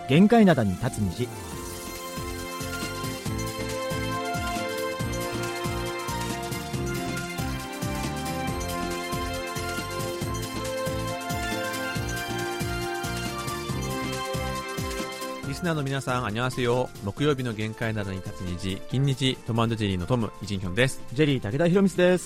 限界灘に立つ虹。 リスナーの皆さん、안녕하세요。木曜日の限界灘に立つ虹、金日トム&ジェリーのトム、イジンヒョンです。 ジェリー武田博光です。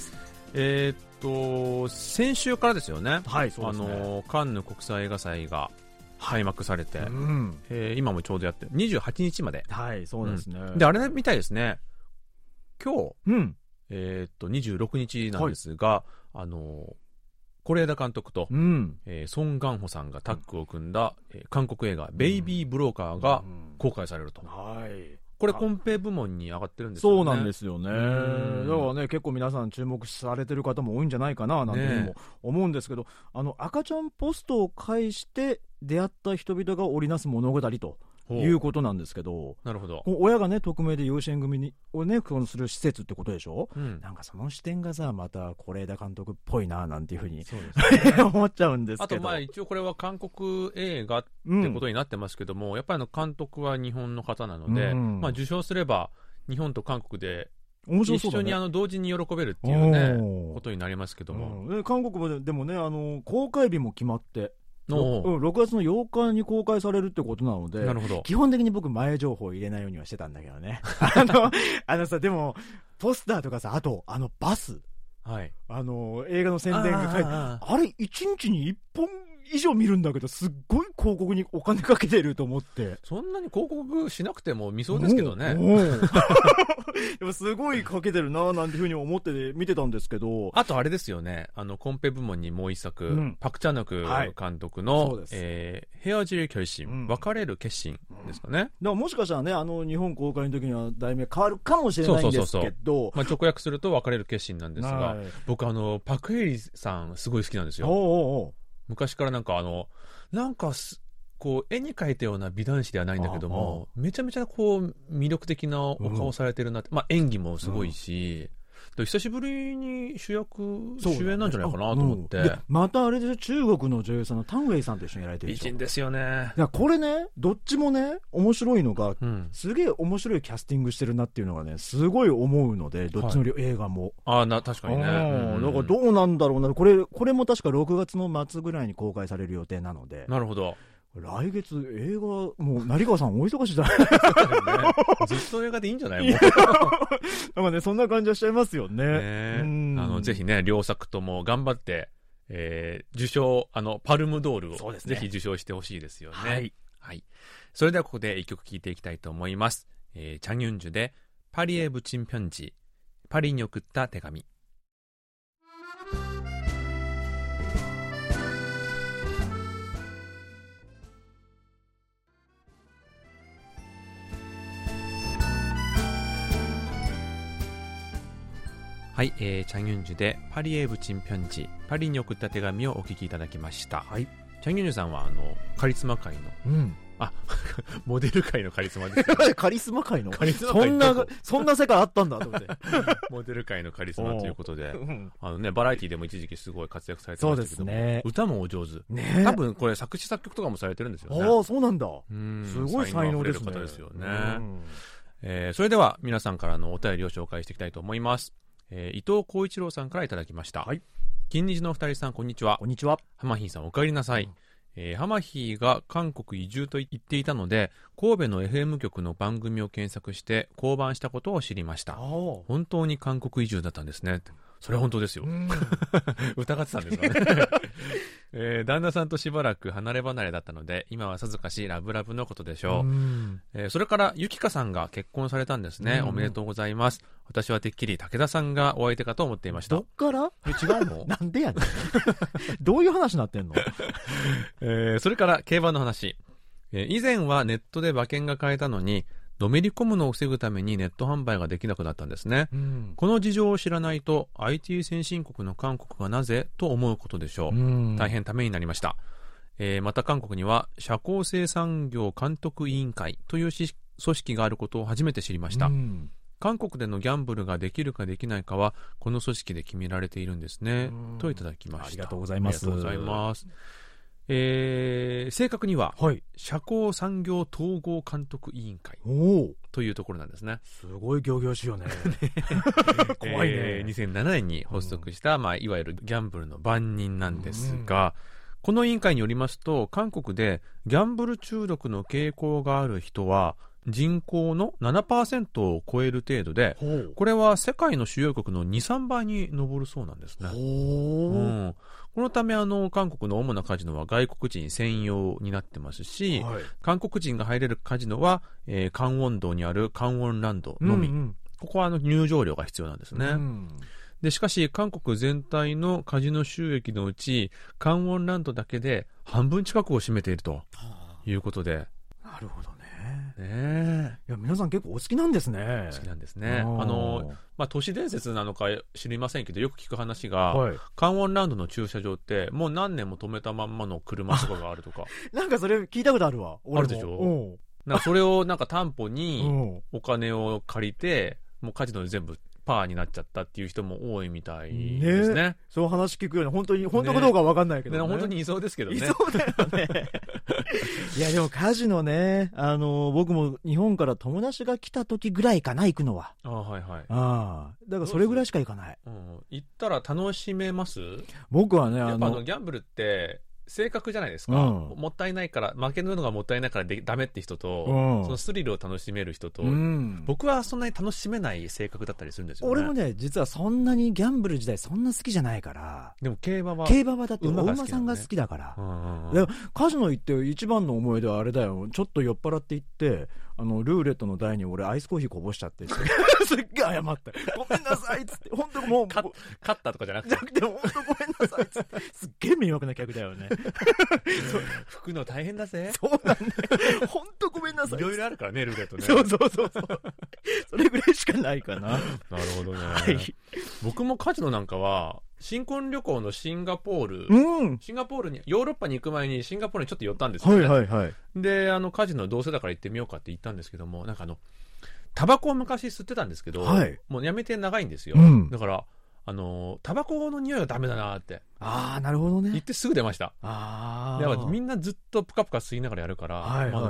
先週からですよね。 はい、そうですね。 カンヌ国際映画祭が開幕されて、今もちょうどやって28日まで。 はい、そうですね。 で、あれみたいですね。今日、26日なんですが、是枝監督と、ソン・ガンホさんがタッグを組んだ、韓国映画、ベイビー・ブローカーが公開されると。これコンペ部門に上がってるんですよね。 そうなんですよね。だからね、結構皆さん注目されてる方も多いんじゃないかななんていうのも思うんですけど、赤ちゃんポストを介して出会った人々が織りなす物語ということなんですけど、 なるほど。 親がね、匿名で養子縁組をね、する施設ってことでしょ、なんかその視点がさ、また是枝監督っぽいななんていうふうに思っちゃうんですけど。 あと一応これは韓国映画ってことになってますけども、やっぱり監督は日本の方なので、受賞すれば日本と韓国で一緒に同時に喜べるっていうね、ことになりますけども、 韓国でもね、公開日も決まって6月の8日に公開されるってことなので、基本的に僕前情報を入れないようにはしてたんだけどね。さ、でもポスターとかさ、あとバス、映画の宣伝が書いてあれ1日に1本以上見るんだけど、すっごい広告にお金かけてると思って。 そんなに広告しなくても見そうですけどね。 でもすごいかけてるななんていうふうに思って見てたんですけど、 あとあれですよね、コンペ部門にもう一作、パク・チャヌク監督の、ヘアジル결심、別れる決心ですかね。だからもしかしたらね、日本公開の時には題名変わるかもしれないんですけど、 直訳すると別れる決心なんですが、僕パク・エイリさんすごい好きなんですよ。昔からなんかこう絵に描いたような美男子ではないんだけども、めちゃめちゃこう魅力的なお顔されてるなって、演技もすごいし、久しぶりに主演なんじゃないかなと思って、 またあれで中国の女優さんのタン・ウェイさんと一緒にやられてるでしょ。 美人ですよね。 これね、どっちもね面白いのが、すげえ面白いキャスティングしてるなっていうのがね、すごい思うので、どっちの映画も、 確かにね。だからどうなんだろうな。これも確か6月の末ぐらいに公開される予定なので。 なるほど。 来月映画、もう成川さんお忙しいじゃないずっと映画でいいんじゃないもうなんかね、そんな感じはしちゃいますよね。 ぜひね、両作とも頑張って、受賞、パルムドールをぜひ受賞してほしいですよね。はい。それではここで一曲聴いていきたいと思います。チャンユンジュでパリへ붙인 편지、パリに送った手紙。はい、チャンユンジュでパリへ붙인 편지、パリに送った手紙をお聞きいただきました。チャンユンジュさんはカリスマ界の、モデル界のカリスマです、ね。 カリスマ界のそんな世界あったんだと思って。 モデル界のカリスマということで、バラエティでも一時期すごい活躍されてましたけども、歌もお上手。多分これ作詞作曲とかもされてるんですよね。 そうなんだ。すごい才能ですね。 才能あふれる方ですよね。それでは皆さんからのお便りを紹介していきたいと思います。伊藤浩一郎さんからいただきました。金日のお二人さん、こんにちは。 こんにちは。 ハマヒーさん、お帰りなさい。ハマヒーが韓国移住と言っていたので、神戸の FM 局の番組を検索して降板したことを知りました。本当に韓国移住だったんですね。それは本当ですよ。疑ってたんですかね。旦那さんとしばらく離れ離れだったので、今はさぞかしラブラブのことでしょう。それからゆきかさんが結婚されたんですね。おめでとうございます。私はてっきり武田さんがお相手かと思っていました。 どっから違うのなんでやねん。どういう話になってんのそれから競馬の話。以前はネットで馬券が買えたのに、のめり込むのを防ぐためにネット販売ができなくなったんですね。この事情を知らないと IT 先進国の韓国がなぜと思うことでしょう。大変ためになりました。また韓国には社交性産業監督委員会という組織があることを初めて知りました。韓国でのギャンブルができるかできないかはこの組織で決められているんですね、といただきました。 ありがとうございます。 ありがとうございます。 正確には、 はい、 社交産業統合監督委員会というところなんですね。 すごい仰々しいよね。怖いね。 2007年に発足した、いわゆるギャンブルの番人なんですが、この委員会によりますと、韓国でギャンブル中毒の傾向がある人は人口の 7% を超える程度で、これは世界の主要国の 2,3 倍に上るそうなんですね。このため韓国の主なカジノは外国人専用になってますし、韓国人が入れるカジノは、カンウォン道にあるカンウォンランドのみ、ここは入場料が必要なんですね。でしかし韓国全体のカジノ収益のうちカンウォンランドだけで半分近くを占めているということで。 なるほどね。いや、皆さん結構お好きなんですね。 好きなんですね。都市伝説なのか知りませんけど、よく聞く話が、カンウォンランドの駐車場ってもう何年も止めたまんまの車とかがあるとか。 なんかそれ聞いたことあるわ。 あるでしょ。なんかそれをなんか担保にお金を借りて、もうカジノで全部パーになっちゃったっていう人も多いみたいですね。 そう話聞くように本当かどうか分かんないけどね。 本当にいそうですけどね。 いそうだよね。いやでもカジノね、僕も日本から友達が来た時ぐらいかな、行くのは。 だからそれぐらいしか行かない。 行ったら楽しめます？ 僕はね、 やっぱギャンブルって性格じゃないですか、もったいないから負けるのがもったいないからダメって人と、そのスリルを楽しめる人と、僕はそんなに楽しめない性格だったりするんですよね。 俺もね、実はそんなにギャンブル時代そんな好きじゃないから。 でも競馬はだって大馬さんが好きだから。カジノ行って一番の思い出はあれだよ、ちょっと酔っ払って行ってルーレットの台に俺アイスコーヒーこぼしちゃってすっげえ謝ってごめんなさいっつって、本当もう勝ったとかじゃなくて本当ごめんなさいっつってすっげえ迷惑な客だよね。 拭くの大変だぜ。 そうなんだよ。本当ごめんなさい。 いろいろあるからね、ルーレットね。 そうそれぐらいしかないかな。 なるほどね。僕もカジノなんかは新婚旅行のシンガポールに、ヨーロッパに行く前にシンガポールにちょっと寄ったんですよね。でカジノどうせだから行ってみようかって言ったんですけども、なんかタバコを昔吸ってたんですけど、もうやめて長いんですよ。だからタバコの匂いはダメだなって。 なるほどね。 言ってすぐ出ました。みんなずっとプカプカ吸いながらやるから、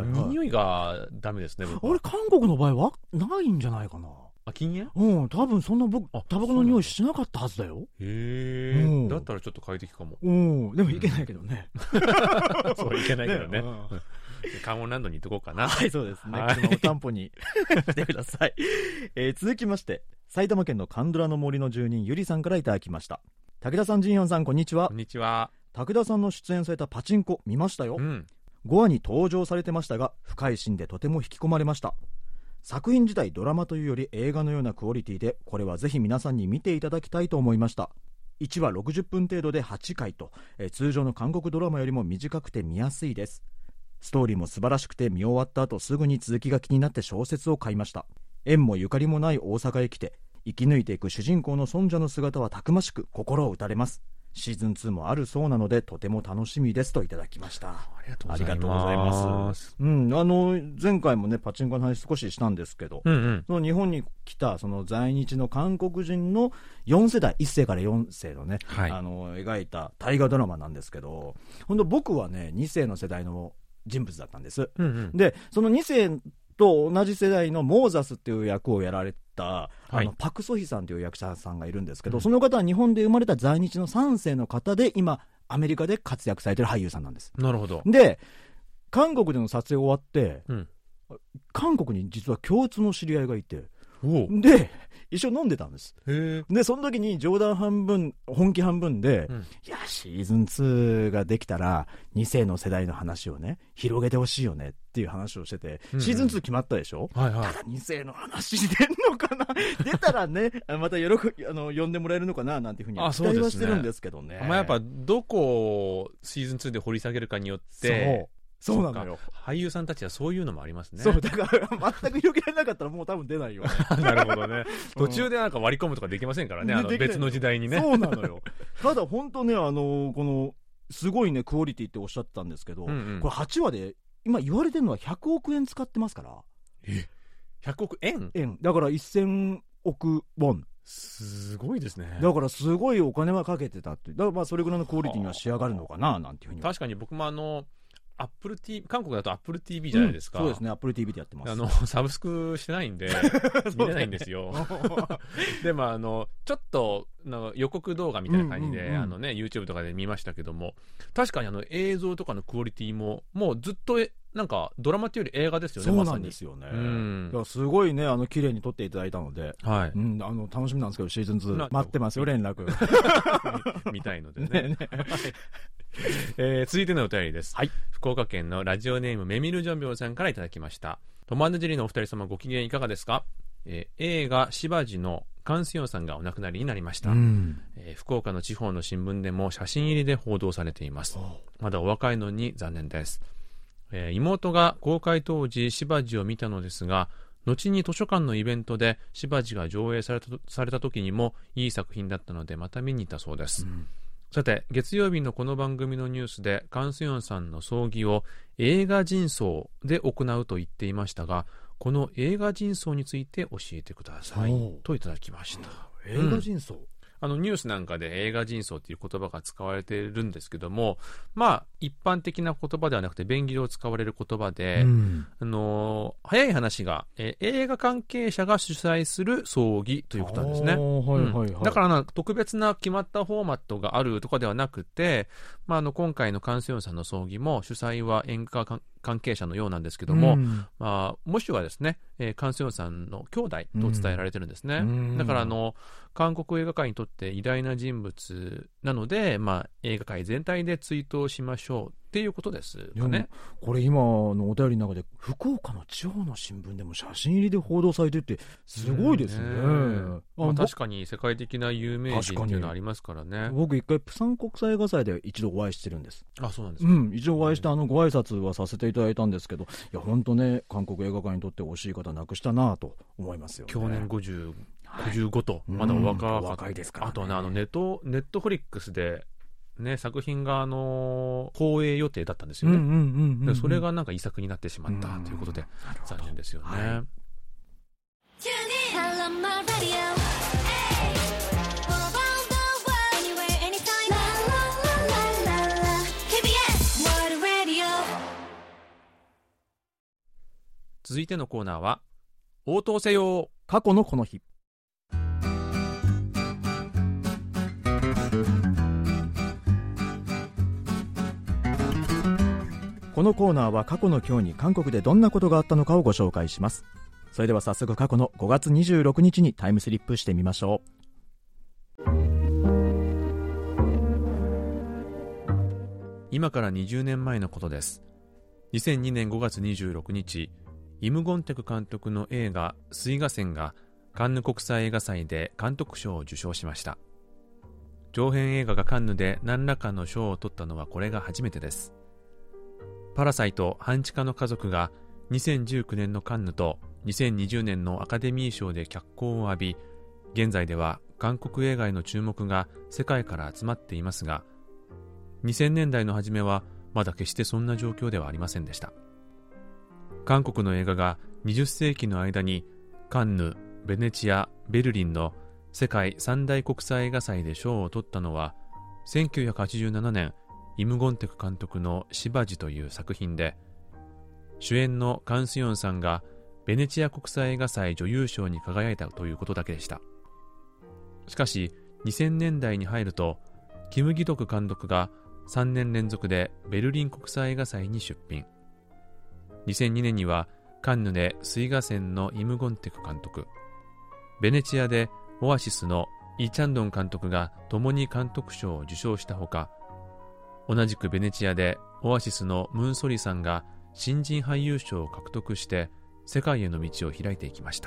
匂いがダメですね。 俺韓国の場合はないんじゃないかな。 禁煙？ 多分そんなタバコの匂いしなかったはずだよ。 だったらちょっと快適かも。 でもいけないけどね。 そういけないけどね。カンウォンランドに行っとこうかな。 はい、そうですね。車を担保にしてください。続きまして埼玉県のカンドラの森の住人ゆりさんからいただきました。武田さん、ジンヨンさん、こんにちは。 こんにちは。 武田さんの出演されたパチンコ見ましたよ。5話に登場されてましたが、深いシーンでとても引き込まれました。作品自体ドラマというより映画のようなクオリティで、これはぜひ皆さんに見ていただきたいと思いました。1話60分程度で8回と、通常の韓国ドラマよりも短くて見やすいです。ストーリーも素晴らしくて、見終わった後すぐに続きが気になって小説を買いました。縁もゆかりもない大阪へ来て生き抜いていく主人公のソンジャの姿はたくましく心を打たれます。シーズン2もあるそうなのでとても楽しみですといただきました。ありがとうございます。 前回もねパチンコの話少ししたんですけど、その日本に来たその在日の韓国人の4世代1世から4世のね、描いた大河ドラマなんですけど、本当僕はね2世の世代の人物だったんです。でその2世と同じ世代のモーザスっていう役をやられたパク・ソヒさんという役者さんがいるんですけど、その方は日本で生まれた在日の3世の方で、今アメリカで活躍されてる俳優さんなんです。 なるほど。 で韓国での撮影終わって、韓国に実は共通の知り合いがいて、で一緒に飲んでたんです。でその時に冗談半分本気半分で、いやシーズン2ができたら2世の世代の話をね広げてほしいよねっていう話をしてて、シーズン2決まったでしょ、ただ2世の話出んのかな出たらねまた呼んでもらえるのかななんていうふうに期待はしてるんですけどね。 やっぱどこをシーズン2で掘り下げるかによってそうなのよ。 俳優さんたちはそういうのもありますね。 そうだから全く広げられなかったらもう多分出ないよ。 なるほどね。途中でなんか割り込むとかできませんからね、別の時代にね。 そうなのよ。ただ本当ねこのすごいねクオリティっておっしゃってたんですけど、これ8話で今言われてるのは100億円使ってますから。 100億円？ だから1000億ウォン。 すごいですね。 だからすごいお金はかけてたって。だからまあそれぐらいのクオリティには仕上がるのかななんていうふうに。 確かに僕もApple TV、韓国だと Apple TV じゃないですか。 そうですね、Apple TV でやってます。 サブスクしてないんで、見れないんですよ。でもちょっと予告動画みたいな感じで、YouTube とかで見ましたけども、確かに映像とかのクオリティも、もうずっとなんかドラマっていうより映画ですよね。 そうなんですよね。だからすごいね、綺麗に撮っていただいたので、 はい。 楽しみなんですけど、シーズン2待ってますよ、連絡。 見たいのでね。続いてのお便りです。 はい。 福岡県のラジオネームメミルジョンビョンさんからいただきました。トマンドジェリーのお二人様、ご機嫌いかがですか？映画しばじのカンスヨンさんがお亡くなりになりました。福岡の地方の新聞でも写真入りで報道されています。まだお若いのに残念です。妹が公開当時しばじを見たのですが、後に図書館のイベントでしばじが上映された時にもいい作品だったのでまた見に行ったそうです。さて、月曜日のこの番組のニュースでカンスヨンさんの葬儀を映画人葬で行うと言っていましたが、この映画人葬について教えてくださいといただきました。 映画人葬、 ニュースなんかで映画人葬という言葉が使われているんですけども、まあ一般的な言葉ではなくて便宜上使われる言葉で、早い話が、映画関係者が主催する葬儀ということなんですね。だから特別な決まったフォーマットがあるとかではなくて、今回のカンスヨンさんの葬儀も主催は演歌関係者のようなんですけども、もしはですね、カンスヨンさんの兄弟と伝えられてるんですね。だから韓国映画界にとって偉大な人物なので、映画界全体で追悼しましょうっていうことですかね。 これ今のお便りの中で福岡の地方の新聞でも写真入りで報道されてってすごいですね。 確かに世界的な有名人っていうのはありますからね。 僕一回プサン国際映画祭で一度お会いしてるんです。 あ、そうなんですか。 一度お会いしてご挨拶はさせていただいたんですけど、いや本当ね、韓国映画界にとって惜しい方なくしたなと思いますよね。 去年55と、まだお若いですから、ね。あとはネットフリックスでね、作品が放映予定だったんですよね。それがなんか遺作になってしまったということで残念ですよね。続いてのコーナーは応答せよ過去のこの日。このコーナーは過去の今日に韓国でどんなことがあったのかをご紹介します。それでは早速過去の5月26日にタイムスリップしてみましょう。 今から20年前のことです。2002年5月26日、イム・ゴンテク監督の映画水画線がカンヌ国際映画祭で監督賞を受賞しました。長編映画がカンヌで何らかの賞を取ったのはこれが初めてです。パラサイト半地下の家族が2019年のカンヌと2020年のアカデミー賞で脚光を浴び、現在では韓国映画への注目が世界から集まっていますが、2000年代の初めはまだ決してそんな状況ではありませんでした。韓国の映画が20世紀の間にカンヌ、ベネチア、ベルリンの世界三大国際映画祭で賞を取ったのは、1987年イム・ゴンテク監督のしばじという作品で、主演のカンスヨンさんがベネチア国際映画祭女優賞に輝いたということだけでした。しかし2000年代に入ると、キム・ギドク監督が3年連続でベルリン国際映画祭に出品。2002年にはカンヌで水画線のイム・ゴンテク監督、ベネチアでオアシスのイ・チャンドン監督が共に監督賞を受賞したほか、同じくベネチアでオアシスのムン・ソリさんが新人俳優賞を獲得して世界への道を開いていきました。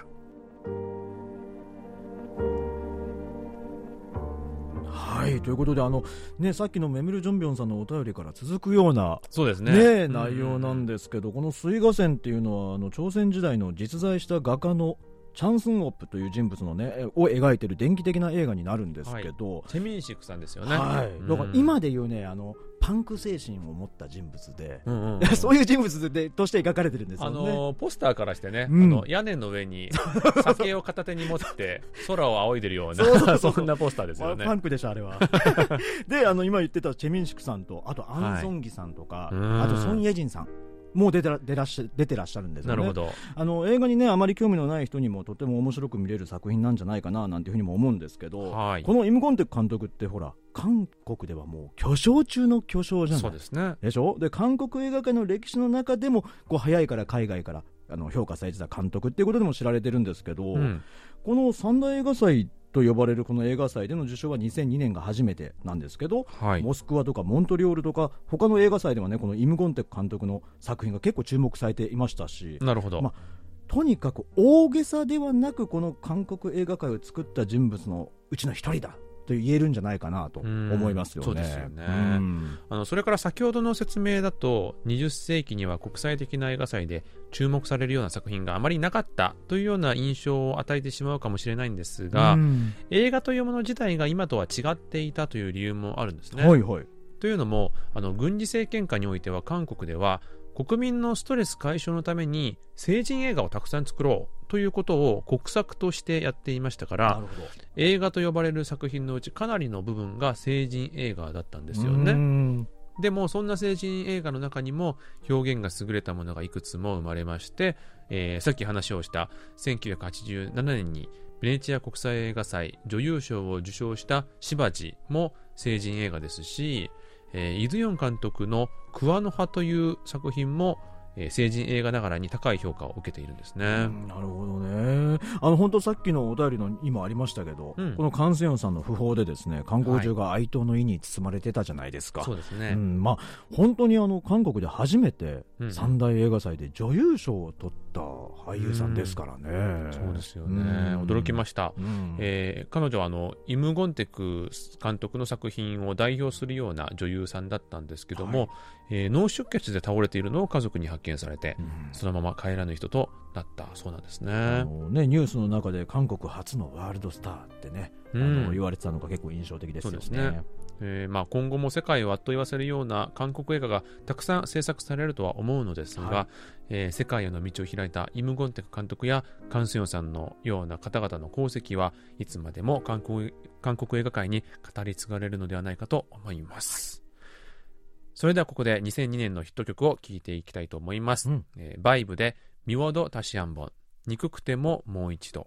はい、ということでさっきのメミル・ジョンビョンさんのお便りから続くようなそうですね、 内容なんですけど、この水画線っていうのは朝鮮時代の実在した画家のチャンスンオップという人物のねを描いてる電気的な映画になるんですけど、 チェミンシクさんですよね。 はい、だから今でいうねパンク精神を持った人物で、そういう人物でとして描かれてるんですよね。 ポスターからしてね、屋根の上に酒を片手に持って空を仰いでるようなそんなポスターですよね。 パンクでしょあれは。で今言ってたチェミンシクさんと、あとアン・ソンギさんとか、あとソン・イェジンさんもう出てらっしゃるんですよね。 なるほど。 映画にねあまり興味のない人にもとても面白く見れる作品なんじゃないかななんていうふうにも思うんですけど、このイム・ゴンテク監督ってほら韓国ではもう巨匠中の巨匠じゃない。 そうですね。 でしょ。で韓国映画界の歴史の中でも早いから海外から評価されてた監督っていうことでも知られてるんですけど、この三大映画祭と呼ばれるこの映画祭での受賞は2002年が初めてなんですけど、モスクワとかモントリオールとか他の映画祭ではねこのイム・ゴンテク監督の作品が結構注目されていましたし、 なるほど、 とにかく大げさではなくこの韓国映画界を作った人物のうちの一人だと言えるんじゃないかなと思いますよね。 そうですよね。それから先ほどの説明だと20世紀には国際的な映画祭で注目されるような作品があまりなかったというような印象を与えてしまうかもしれないんですが、映画というもの自体が今とは違っていたという理由もあるんですね。というのも軍事政権下においては韓国では国民のストレス解消のために成人映画をたくさん作ろうということを国策としてやっていましたから、映画と呼ばれる作品のうちかなりの部分が成人映画だったんですよね。でもそんな成人映画の中にも表現が優れたものがいくつも生まれまして、さっき話をした1987年にベネチア国際映画祭女優賞を受賞したしばじも成人映画ですし、イ・ドゥヨン監督のクワの葉という作品も成人映画ながらに高い評価を受けているんですね。 なるほどね。本当さっきのお便りのにもありましたけど、このカン・セヨンさんの訃報でですね韓国中が哀悼の意に包まれてたじゃないですか。 そうですね。 本当に韓国で初めて三大映画祭で女優賞を取った俳優さんですからね。 そうですよね。驚きました。彼女はイム・ゴンテク監督の作品を代表するような女優さんだったんですけども、脳出血で倒れているのを家族に発見されて、そのまま帰らぬ人となったそうなんですね。 ニュースの中で韓国初のワールドスターってね、言われてたのが結構印象的ですよね。そうですね。 今後も世界をあっと言わせるような韓国映画がたくさん制作されるとは思うのですが、世界への道を開いたイム・ゴンテク監督やカン・スヨンさんのような方々の功績はいつまでも韓国映画界に語り継がれるのではないかと思います。それではここで2002年のヒット曲を聴いていきたいと思います。バイブでミ워도 다시 한번、憎くてももう一度。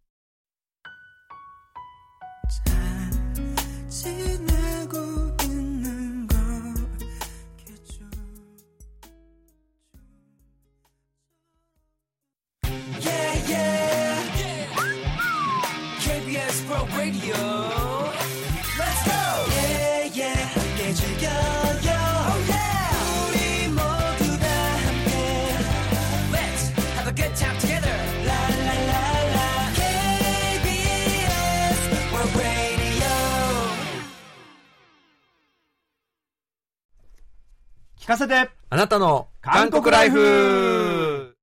聞かせてあなたの韓国ライフ。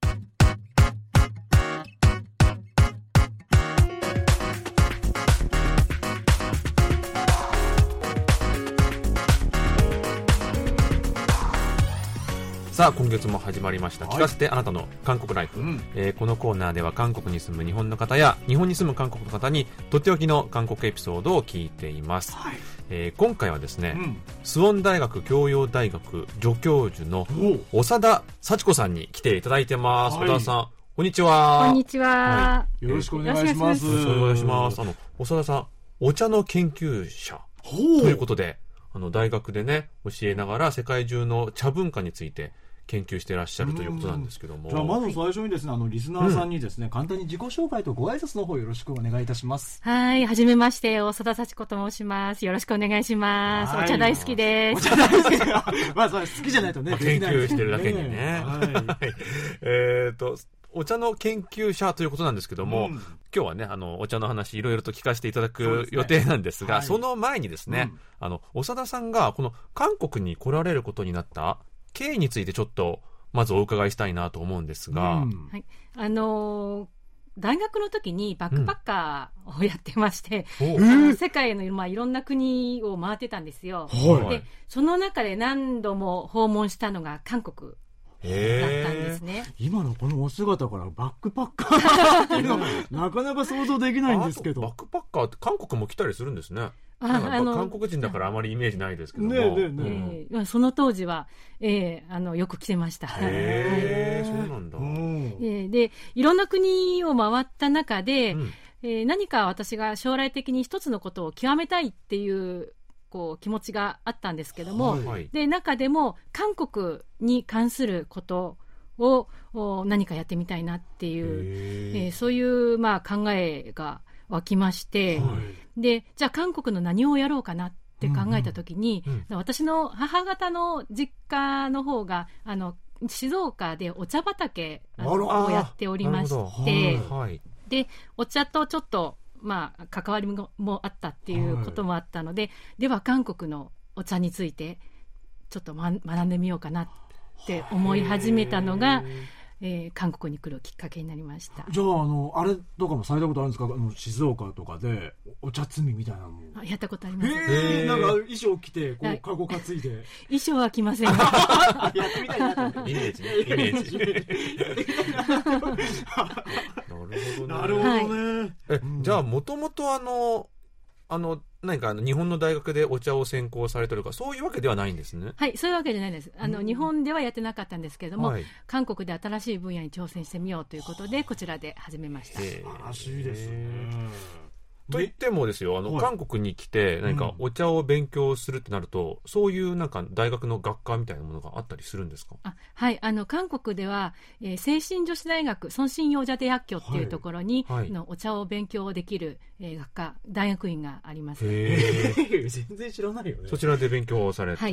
さあ今月も始まりました、聞かせてあなたの韓国ライフ、このコーナーでは韓国に住む日本の方や日本に住む韓国の方にとっておきの韓国エピソードを聞いています。今回はですね、スウォン大学教養大学助教授の長田幸子さんに来ていただいてます。長田さん、こんにちは。 こんにちは。 よろしくお願いします。 よろしくお願いします。長田さん、お茶の研究者ということで、大学でね教えながら世界中の茶文化について研究していらっしゃるということなんですけども、 じゃあまず最初にですね、リスナーさんにですね、簡単に自己紹介とご挨拶の方よろしくお願いいたします。 はい、はじめまして、長田幸子と申します。よろしくお願いします。お茶大好きです。 お茶大好きまあ好きじゃないとね、 研究してるだけにね。お茶の研究者ということなんですけども、今日はねお茶の話いろいろと聞かせていただく予定なんですが、その前にですね、長田さんがこの韓国に来られることになった経緯についてちょっとまずお伺いしたいなと思うんですが、 大学の時にバックパッカーをやってまして、世界の、いろんな国を回ってたんですよ。でその中で何度も訪問したのが韓国だったんですね。 今のこのお姿からバックパッカーなかなか想像できないんですけど。 バックパッカーって韓国も来たりするんですね。韓国人だからあまりイメージないですけども、 その当時は、よく来てました。 そうなんだ。 でいろんな国を回った中で、何か私が将来的に一つのことを極めたいっていう気持ちがあったんですけども、で中でも韓国に関することを何かやってみたいなっていう、そういう、考えが湧きまして、でじゃあ韓国の何をやろうかなって考えたときに、私の母方の実家の方が静岡でお茶畑をやっておりまして、でお茶とちょっと関わりもあったっていうこともあったので、では韓国のお茶についてちょっと学んでみようかなって思い始めたのが、韓国に来るきっかけになりました。 じゃああれとかもされたことあるんですか？静岡とかでお茶摘みみたいなのも。 やったことあります。 なんか衣装着てカゴ担いで。 衣装は着ません。 やってみたいなと思って。 イメージね。イメージ。 なるほどね。 じゃあもともと何か日本の大学でお茶を専攻されてるか、そういうわけではないんですね。 はい、そういうわけじゃないです。日本ではやってなかったんですけれども、韓国で新しい分野に挑戦してみようということでこちらで始めました。 素晴らしいですね。 と言ってもですよ、韓国に来て何かお茶を勉強するってなると、そういうなんか大学の学科みたいなものがあったりするんですか？ はい、韓国では、聖心女子大学尊心養者大学教っていうところに、お茶を勉強できる、学科大学院があります。 全然知らないよね。 そちらで勉強をされて、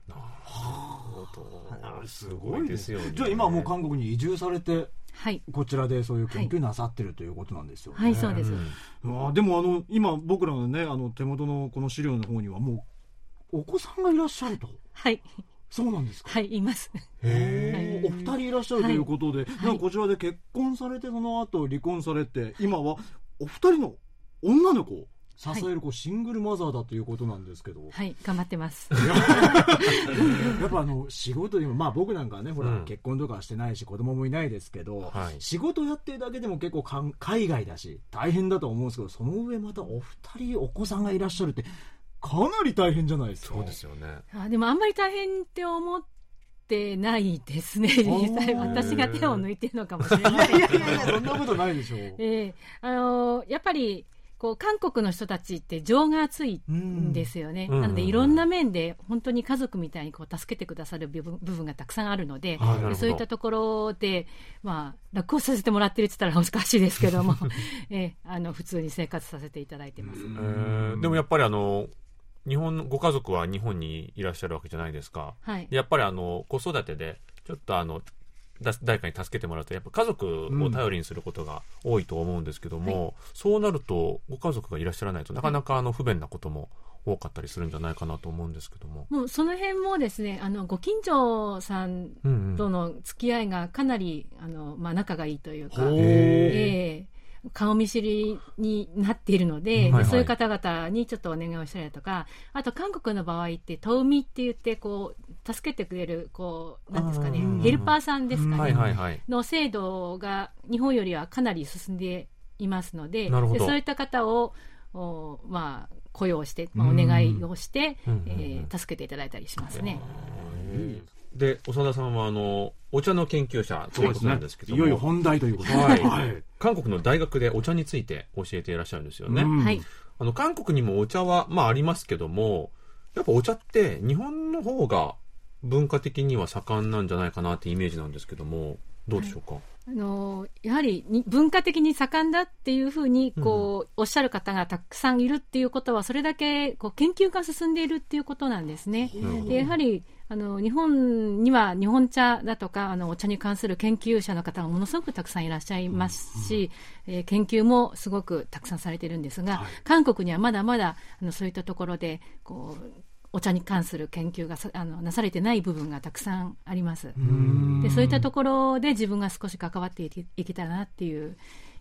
すごいですよね。じゃあ今はもう韓国に移住されて、こちらでそういう研究なさってるということなんですよね。 はい、そうです。 でも今僕らのね手元のこの資料の方にはもうお子さんがいらっしゃると。 はい。 そうなんですか？ はい、います。 お二人いらっしゃるということで、こちらで結婚されてその後離婚されて、今はお二人の女の子を支えるシングルマザーだということなんですけど。 はい、頑張ってます。 やっぱ仕事でも僕なんかはね、ほら結婚とかしてないし子供もいないですけど、仕事やってるだけでも結構海外だし大変だと思うんですけど、その上またお二人お子さんがいらっしゃるってかなり大変じゃないですか。 そうですよね。 でもあんまり大変って思ってないですね。実際私が手を抜いてるのかもしれない。 いやそんなことないでしょう。やっぱり韓国の人たちって情が厚いんですよね。なのでいろんな面で本当に家族みたいに助けてくださる部分がたくさんあるので、そういったところで、楽をさせてもらってるって言ったら難しいですけども普通に生活させていただいてます。 でもやっぱり日本ご家族は日本にいらっしゃるわけじゃないですか。やっぱり子育てでちょっと誰かに助けてもらうとやっぱ家族を頼りにすることが多いと思うんですけども、そうなるとご家族がいらっしゃらないとなかなか不便なことも多かったりするんじゃないかなと思うんですけども、 もうその辺もですね、ご近所さんとの付き合いがかなり仲がいいというか、顔見知りになっているので、そういう方々にちょっとお願いをしたりだとか、あと韓国の場合ってトウミって言って助けてくれるなんですかね、ヘルパーさんですかね、の制度が日本よりはかなり進んでいますので、そういった方を雇用して、お願いをして、助けていただいたりしますね。 で長田さんはお茶の研究者ということなんですけども、 いよいよ本題ということで、 韓国の大学でお茶について教えていらっしゃるんですよね。韓国にもお茶はありますけども、やっぱお茶って日本の方が文化的には盛んなんじゃないかなってイメージなんですけども、どうでしょうか？ やはり文化的に盛んだっていうふうにおっしゃる方がたくさんいるっていうことは、それだけ研究が進んでいるっていうことなんですね。でやはり日本には日本茶だとかお茶に関する研究者の方がものすごくたくさんいらっしゃいますし、研究もすごくたくさんされているんですが、韓国にはまだまだそういったところでお茶に関する研究がなされてない部分がたくさんあります。でそういったところで自分が少し関わっていけたらなっていう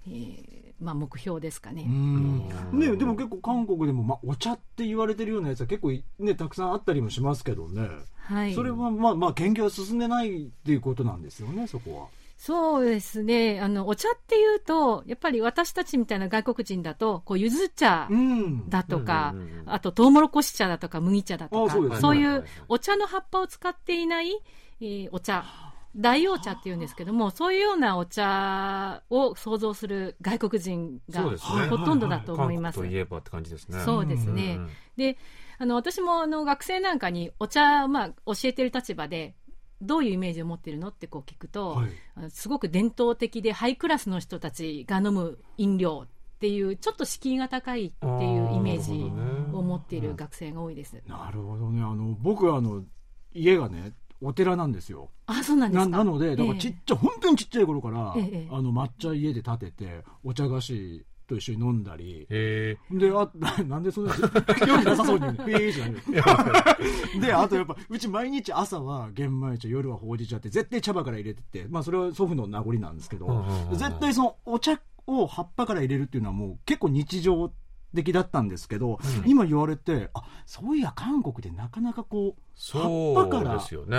目標ですかね。 ね、でも結構韓国でも、お茶って言われてるようなやつは結構、ね、たくさんあったりもしますけどね、はい、それは研究は進んでないっていうことなんですよね、そこは。 そうですね、お茶っていうとやっぱり私たちみたいな外国人だとこう柚子茶だとか、あとトウモロコシ茶だとか麦茶だとか、そういうお茶の葉っぱを使っていない、お茶、大王茶っていうんですけども、そういうようなお茶を想像する外国人がほとんどだと思います。 韓国といえばって感じですね。 そうですね。で、私も学生なんかにお茶、教えてる立場でどういうイメージを持ってるのってこう聞くと、すごく伝統的でハイクラスの人たちが飲む飲料っていうちょっと敷居が高いっていうイメージを持っている学生が多いです。 なるほどね。僕は家がねお寺なんですよ。 そうなんですか。 なのでだから本当にちっちゃい頃から、抹茶家で立ててお茶菓子と一緒に飲んだりで、なんでそんな興味なさそうにじゃないで、あとやっぱうち毎日朝は玄米茶、夜はほうじ茶って絶対茶葉から入れてて、それは祖父の名残なんですけど、絶対そのお茶を葉っぱから入れるっていうのはもう結構日常的だったんですけど、今言われてそういや韓国でなかなかこう葉っぱから、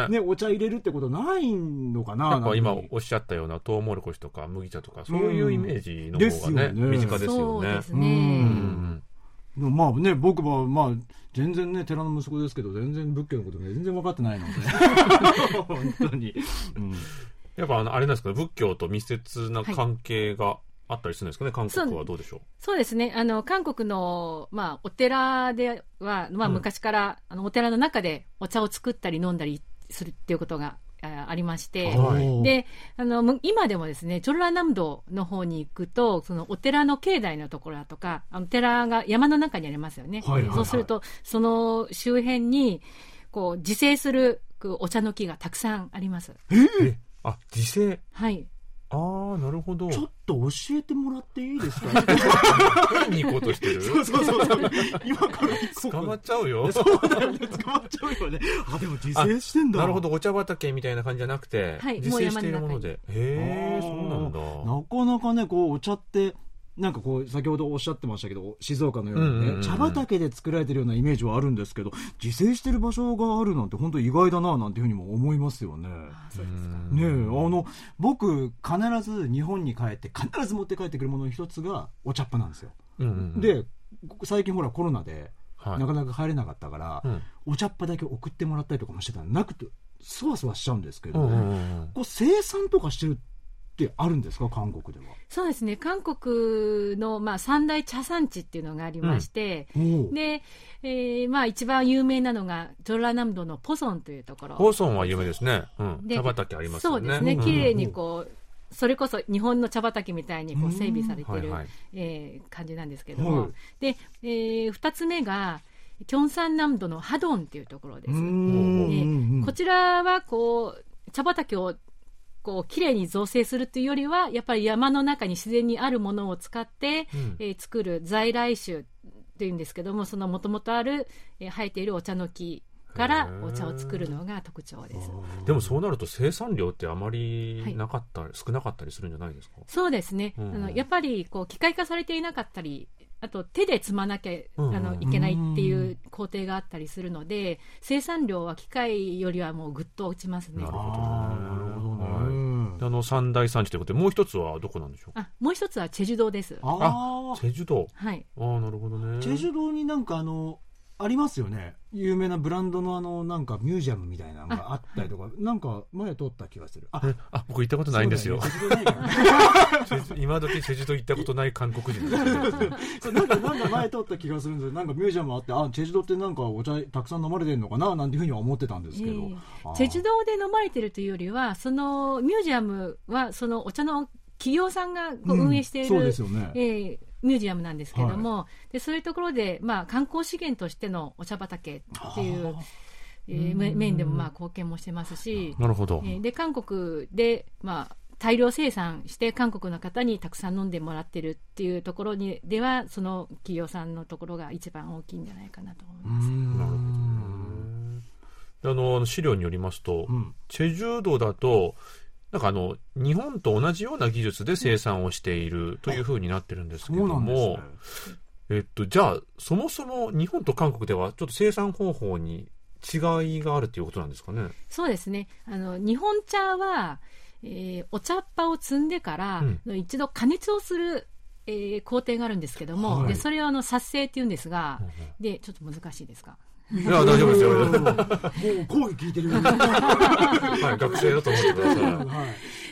ね、お茶入れるってことないのかな。 なんか今おっしゃったようなトウモロコシとか麦茶とかそういうイメージの方がね、身近ですよね。 そうですね。 僕は全然ね寺の息子ですけど全然仏教のこと全然分かってないので本当に、 やっぱあれなんですかね、仏教と密接な関係があったりするんですかね、韓国はどうでしょう。 そうですね、韓国の、お寺では、昔から、お寺の中でお茶を作ったり飲んだりするっていうことがありまして、で今でもですねチョルラ南道の方に行くとそのお寺の境内のところだとか寺が山の中にありますよね、そうするとその周辺にこう自生するお茶の木がたくさんあります。 自生、 はい、 なるほど。 ちょっと教えてもらっていいですか。 取りに行こうとしてる。 そう今から捕まっちゃうよ。 そうだよね、捕まっちゃうよね。でも自生してんだ。 なるほど、お茶畑みたいな感じじゃなくて、自生しているもので。そうなんだ。 なかなかねこうお茶ってなんかこう先ほどおっしゃってましたけど静岡のようにね、茶畑で作られてるようなイメージはあるんですけど、自生してる場所があるなんて本当意外だななんていうふうにも思いますよね。 そうですかね。僕必ず日本に帰って必ず持って帰ってくるものの一つがお茶っ葉なんですよ。で最近ほらコロナでなかなか帰れなかったから、お茶っ葉だけ送ってもらったりとかもしてたらなくてそわそわしちゃうんですけど、こう生産とかしてるってあるんですか、韓国では。 そうですね、韓国の、三大茶産地っていうのがありまして、で、一番有名なのがチョルラ南道のポソンというところ。 ポソンは有名ですね、茶畑ありますよね。 そうですね、綺麗にこう、それこそ日本の茶畑みたいにこう整備されている、感じなんですけども、で、2つ目がキョンサン南道のハドンっていうところです。こちらはこう茶畑をこう綺麗に造成するっていうよりはやっぱり山の中に自然にあるものを使って、作る在来種っていうんですけども、そのもともとある、生えているお茶の木からお茶を作るのが特徴です。 でもそうなると生産量ってあまりなかったり、少なかったりするんじゃないですか。 そうですね、やっぱりこう機械化されていなかったり、あと手で摘まなきゃいけないっていう工程があったりするので、生産量は機械よりはもうぐっと落ちますね。 なるほどね。三大産地ということで、もう一つはどこなんでしょう。 もう一つはチェジュ島です。 チェジュ島。 はい。 なるほどね。 チェジュ島になんかありますよね、有名なブランドのなんかミュージアムみたいなのがあったりとか、なんか前通った気がする。 僕行ったことないんですよ。今時チェジュ島行ったことない韓国人ですなんか前通った気がするんですよ。なんかミュージアムあって、チェジュ島ってなんかお茶たくさん飲まれてるのかななんていうふうには思ってたんですけど、 チェジュ島で飲まれてるというよりは、そのミュージアムはそのお茶の企業さんが運営している、 そうですよね、 ミュージアムなんですけども、でそういうところで、観光資源としてのお茶畑っていう、面でも貢献もしてますし、 なるほど。 で韓国で、大量生産して韓国の方にたくさん飲んでもらってるっていうところにでは、その企業さんのところが一番大きいんじゃないかなと思います。 なるほどね。資料によりますと、チェジュ島だとなんか日本と同じような技術で生産をしているというふうになってるんですけども、じゃあ、そもそも日本と韓国ではちょっと生産方法に違いがあるということなんですかね。 そうですね。日本茶は、お茶っ葉を摘んでから、一度加熱をする、工程があるんですけども、はい、でそれを殺生っていうんですが、でちょっと難しいですか。 いや大丈夫ですよ。もう講義聞いてる。 はい、学生だと思ってください。 はい、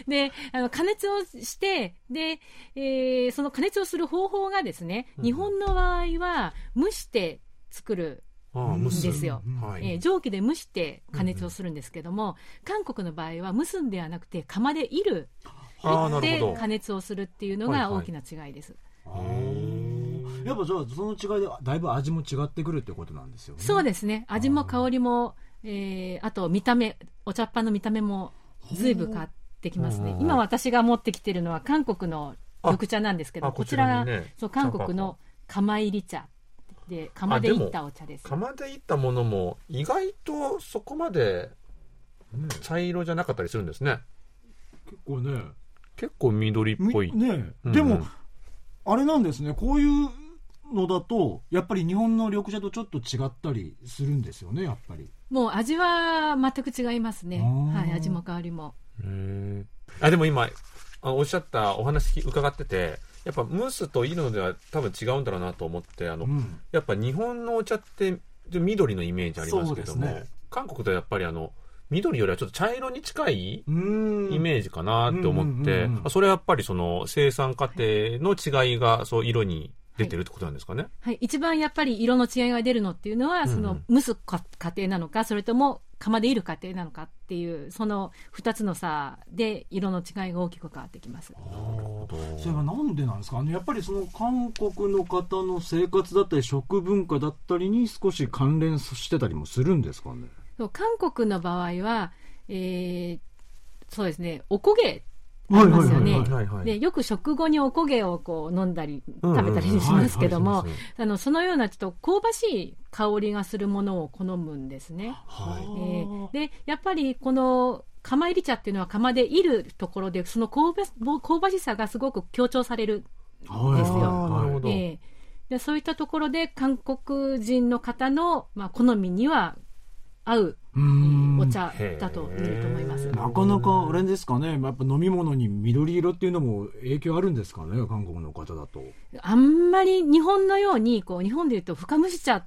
で加熱をしてで、その加熱をする方法がですね、日本の場合は蒸して作るんですよ。蒸気で蒸して加熱をするんですけども、韓国の場合は蒸すんではなくて釜で煎るで加熱をするっていうのが大きな違いです。 やっぱじゃあその違いでだいぶ味も違ってくるってことなんですよね。 そうですね。味も香りも、あと見た目、お茶っ葉の見た目も随分変わってきますね。今私が持ってきてるのは韓国の緑茶なんですけど、こちらが、そう韓国の釜入り茶で、釜で煎ったお茶です。 釜で煎ったものも意外とそこまで茶色じゃなかったりするんですね。結構緑っぽいね。でもあれなんですね、こういうのだとやっぱり日本の緑茶とちょっと違ったりするんですよね。やっぱりもう味は全く違いますね。はい、味も香りも。 でも今おっしゃったお話伺ってて、やっぱ蒸すといいのでは多分違うんだろうなと思って、やっぱ日本のお茶って緑のイメージありますけども、韓国とやっぱり緑よりはちょっと茶色に近いイメージかなって思って、それはやっぱりその生産過程の違いがそう色に出てるってことなんですかね。 はい、一番やっぱり色の違いが出るのっていうのは、その蒸す過程なのか、それとも釜で煎る過程なのかっていう、その2つの差で色の違いが大きく変わってきます。 それはなんでなんですか。やっぱりその韓国の方の生活だったり食文化だったりに少し関連してたりもするんですかね。 韓国の場合は、そうですね、おこげありますよね。でよく食後におこげをこう飲んだり食べたりしますけども、そのようなちょっと香ばしい香りがするものを好むんですね。でやっぱりこの釜入り茶っていうのは釜で煎るところで、その香ばしさがすごく強調されるんですよ。でそういったところで韓国人の方の、好みには合うお茶だと言えると思います。 なかなかあれですかね、やっぱ飲み物に緑色っていうのも影響あるんですかね、韓国の方だと。 あんまり日本のように日本でいうと深蒸し茶って、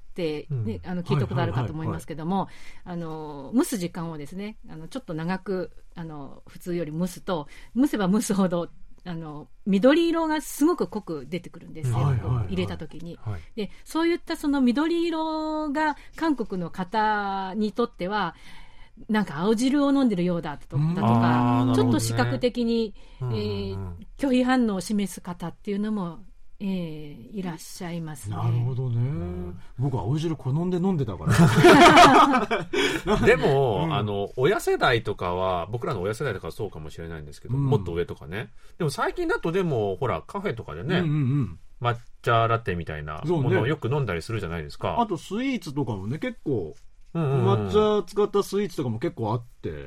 ね、聞いたことあるかと思いますけども、蒸す時間をですね、ちょっと長く普通より蒸すと、蒸せば蒸すほど緑色がすごく濃く出てくるんですよ、入れた時に。でそういったその緑色が韓国の方にとってはなんか青汁を飲んでるようだとか、ちょっと視覚的に、拒否反応を示す方っていうのも、いらっしゃいますね。 なるほどね。僕は青汁好んで飲んでたから。でも、親世代とかは、僕らの親世代とかはそうかもしれないんですけど、もっと上とかね。でも最近だとでも、ほら、カフェとかでね、抹茶ラテみたいなものをよく飲んだりするじゃないですか。 あとスイーツとかもね、結構、抹茶使ったスイーツとかも結構あって、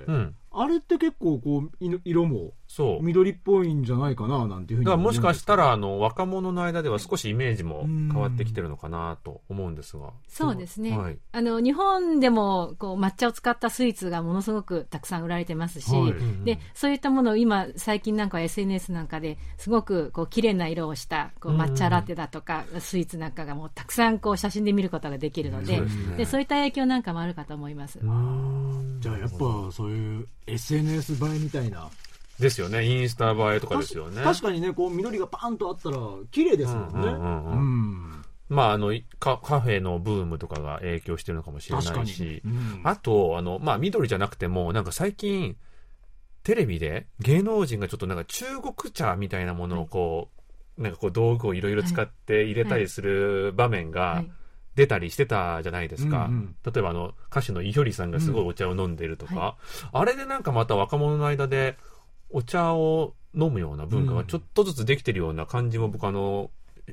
あれって結構こう色も緑っぽいんじゃないかななんていうふうに。 だからもしかしたら若者の間では少しイメージも変わってきてるのかなと思うんですが。 そうですね。日本でもこう抹茶を使ったスイーツがものすごくたくさん売られてますし、でそういったものを今最近なんかは SNS なんかですごくこう綺麗な色をしたこう抹茶ラテだとかスイーツなんかがもうたくさんこう写真で見ることができるので、でそういった影響なんかもあるかと思います。 じゃあやっぱそういう SNS 映えみたいなですよね。インスタ映えとかですよね。 確かにね、こう緑がパーンとあったら綺麗ですもんね。 まあカフェのブームとかが影響してるのかもしれないし、あと緑じゃなくてもなんか最近テレビで芸能人がちょっとなんか中国茶みたいなものをこうなんかこう道具をいろいろ使って入れたりする場面が出たりしてたじゃないですか。例えば歌手のイヒョリさんがすごいお茶を飲んでるとか、あれでなんかまた若者の間でお茶を飲むような文化がちょっとずつできてるような感じも僕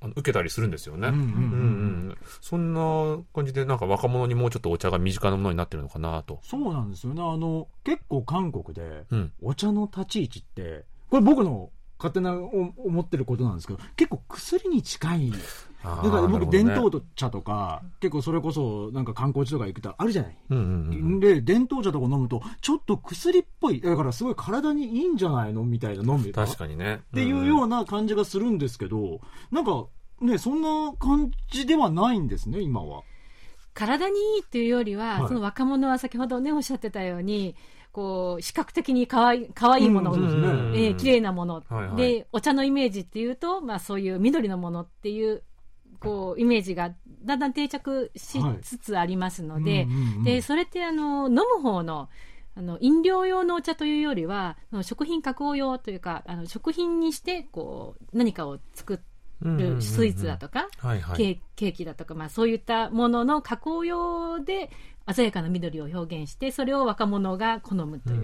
受けたりするんですよね。そんな感じでなんか若者にもうちょっとお茶が身近なものになってるのかなと。 そうなんですよね。結構韓国でお茶の立ち位置って、これ僕の勝手な思ってることなんですけど、結構薬に近い。だから僕、伝統茶とか、結構それこそなんか観光地とか行くとあるじゃない。で、伝統茶とか飲むと、ちょっと薬っぽい。だからすごい体にいいんじゃないのみたいな飲む。 確かにね。 っていうような感じがするんですけど、なんかね、そんな感じではないんですね、今は。 体にいいっていうよりは、その若者は先ほどね、おっしゃってたように、こう視覚的に可愛いもの、綺麗なもの、でお茶のイメージっていうと、そういう緑のものっていうこうイメージがだんだん定着しつつありますので、でそれって飲む方の飲料用のお茶というよりは食品加工用というか食品にしてこう何かを作ってスイーツだとか、ケーキだとか、そういったものの加工用で鮮やかな緑を表現して、それを若者が好むという、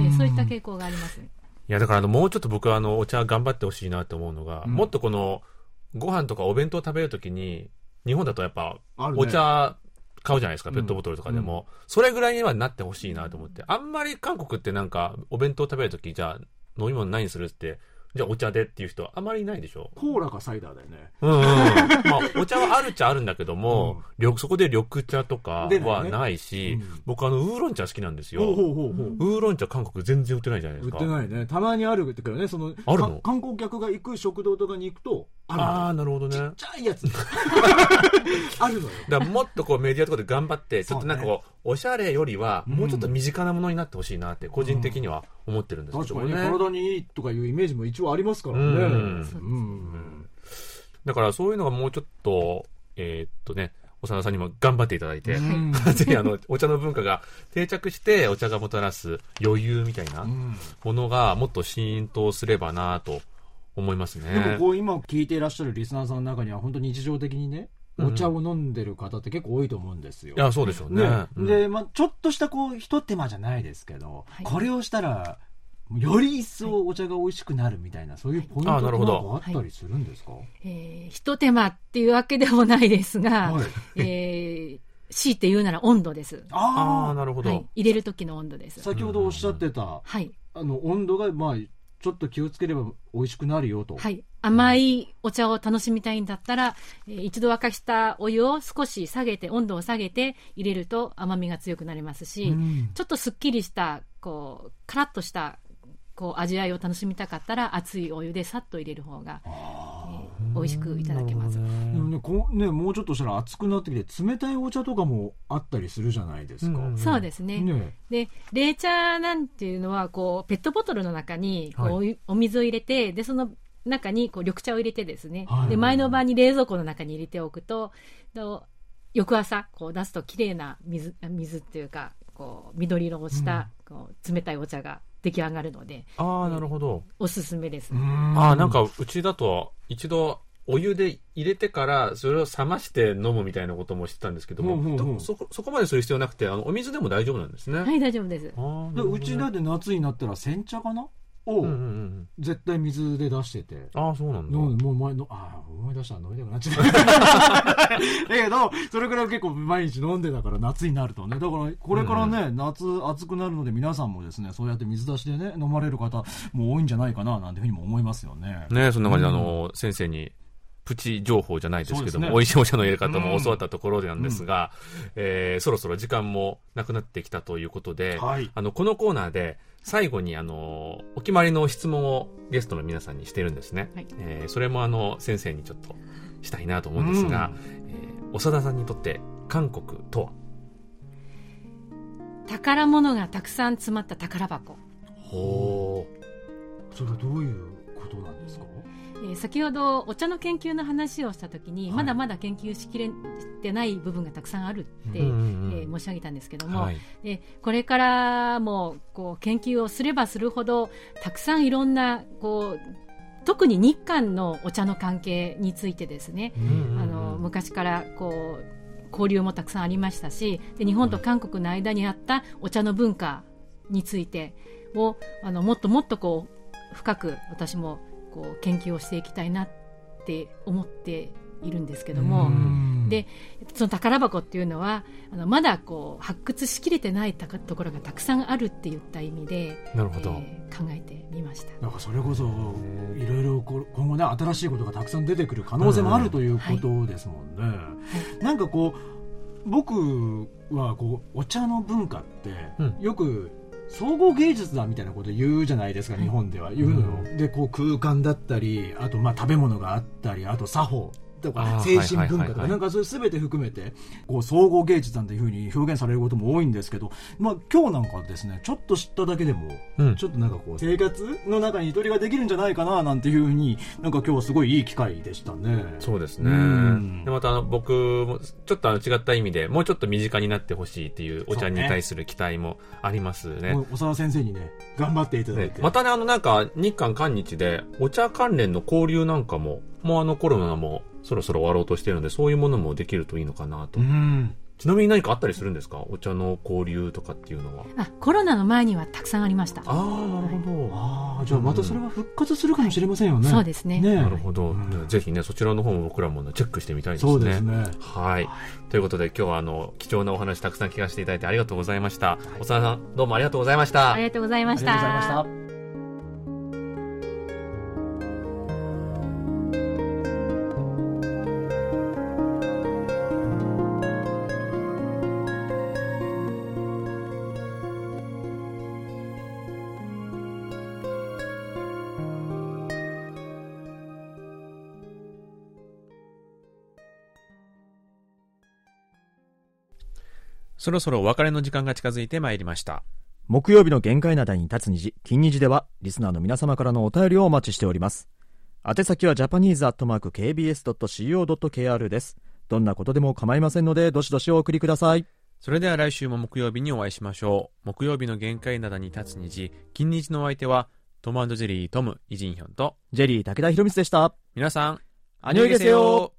そういった傾向があります。 いやだからもうちょっと僕はお茶頑張ってほしいなと思うのが、もっとこのご飯とかお弁当を食べるときに日本だとやっぱお茶買うじゃないですか、ペットボトルとかでも、それぐらいにはなってほしいなと思って。あんまり韓国ってなんかお弁当食べるときじゃあ飲み物何するってじゃあお茶でっていう人はあまりいないでしょ。 コーラかサイダーだよね。 お茶はあるっちゃあるんだけども、そこで緑茶とかはないし、僕ウーロン茶好きなんですよ。ウーロン茶韓国全然売ってないじゃないですか。 売ってないね。たまにあるけどね、 あるの？ 観光客が行く食堂とかに行くとある。なるほどね。 ちっちゃいやつあるのよ。 だからもっとこうメディアとかで頑張ってちょっとなんかこうおしゃれよりはもうちょっと身近なものになってほしいなって個人的には思ってるんですけどね。 確かに体にいいとかいうイメージも一応ありますからね。 だからそういうのがもうちょっと長田さんにも頑張っていただいて、ぜひお茶の文化が定着してお茶がもたらす余裕みたいなものがもっと浸透すればなと思いますね。 でもこう今聞いていらっしゃるリスナーさんの中には本当に日常的にねお茶を飲んでる方って結構多いと思うんですよ。 いやそうでしょうね。 で、ちょっとしたこうひと手間じゃないですけど、これをしたらより一層お茶が美味しくなるみたいな、そういうポイントがあったりするんですか？ ひと手間っていうわけでもないですが、強いて言うなら温度です。 なるほど。 入れる時の温度です。 先ほどおっしゃってた、温度がちょっと気をつければ美味しくなるよと。 甘いお茶を楽しみたいんだったら、一度沸かしたお湯を少し下げて、温度を下げて入れると甘みが強くなりますし、ちょっとすっきりしたこうカラッとしたこう味わいを楽しみたかったら熱いお湯でさっと入れる方が、美味しくいただけます。 もうちょっとしたら熱くなってきて冷たいお茶とかもあったりするじゃないですか。 そうですね。で冷茶なんていうのはこうペットボトルの中にこう、お水を入れて、でその中にこう緑茶を入れてですね、で前の晩に冷蔵庫の中に入れておくと、翌朝こう出すと綺麗な水っていうかこう緑色をしたこう冷たいお茶が出来上がるので、 なるほど、 おすすめです。 なんかうちだと一度お湯で入れてからそれを冷まして飲むみたいなこともしてたんですけども、そこまでする必要なくてお水でも大丈夫なんですね。 はい大丈夫です。 うちだって夏になったら煎茶かなを絶対水で出してて、 そうなんだ。 もう思い出したら飲みたくなっちゃっただけどそれくらい結構毎日飲んでたから夏になるとね、だからこれからね、夏暑くなるので皆さんもですねそうやって水出しでね飲まれる方も多いんじゃないかななんていうふうにも思いますよね。 そんな感じで先生にプチ情報じゃないですけども、美味しいお茶の入れ方も教わったところなんですが、そろそろ時間もなくなってきたということで、このコーナーで最後にお決まりの質問をゲストの皆さんにしてるんですね。それも先生にちょっとしたいなと思うんですが、長田さんにとって韓国とは？ 宝物がたくさん詰まった宝箱。 それはどういうことなんですか？ 先ほどお茶の研究の話をしたときに、まだまだ研究しきれてない部分がたくさんあるって、申し上げたんですけども、これからもこう研究をすればするほどたくさんいろんなこう特に日韓のお茶の関係についてですね、昔からこう交流もたくさんありましたし、で日本と韓国の間にあったお茶の文化についてをもっともっとこう深く私もこう研究をしていきたいなっって思っているんですけども、でその宝箱っていうのはまだこう発掘しきれてないところがたくさんあるっていった意味で、 なるほど、 考えてみました。 なんかそれこそいろいろ今後ね、新しいことがたくさん出てくる可能性もあるということですもんね、はい、なんかこう僕はこうお茶の文化って、よく総合芸術だみたいなこと言うじゃないですか、日本では言うのよ、でこう空間だったり、あと食べ物があったり、あと作法とか精神文化とか、なんかそれ全て含めてこう総合芸術なんていう風に表現されることも多いんですけど、今日なんかですね、ちょっと知っただけでも、ちょっとなんかこう生活の中にゆとりができるんじゃないかななんていう風に、なんか今日はすごいいい機会でしたね。 そうですね。でまた僕もちょっと違った意味でもうちょっと身近になってほしいっていうお茶に対する期待もありますね。 小沢先生にね頑張っていただいて、 またねなんか日韓韓日でお茶関連の交流なんかもコロナもそろそろ終わろうとしているので、そういうものもできるといいのかなと。ちなみに何かあったりするんですか、お茶の交流とかっていうのは。 コロナの前にはたくさんありました。 なるほど。 じゃあまたそれは復活するかもしれませんよね。 そうですね。 なるほど。ぜひね、そちらの方も僕らもチェックしてみたいですね。 そうですね。 はい。ということで今日は貴重なお話たくさん聞かせていただいてありがとうございました。小沢さん、どうもありがとうございました。 ありがとうございました。ありがとうございました。 そろそろお別れの時間が近づいてまいりました。 木曜日の限界灘に立つ虹、金虹ではリスナーの皆様からのお便りをお待ちしております。宛先は japanese@kbs.co.kr です。どんなことでも構いませんので、どしどしお送りください。 それでは来週も木曜日にお会いしましょう。木曜日の限界灘に立つ虹、金虹のお相手はトム&ジェリートムイジンヒョンとジェリー武田博光でした。 皆さん、 アニョイゲセヨ。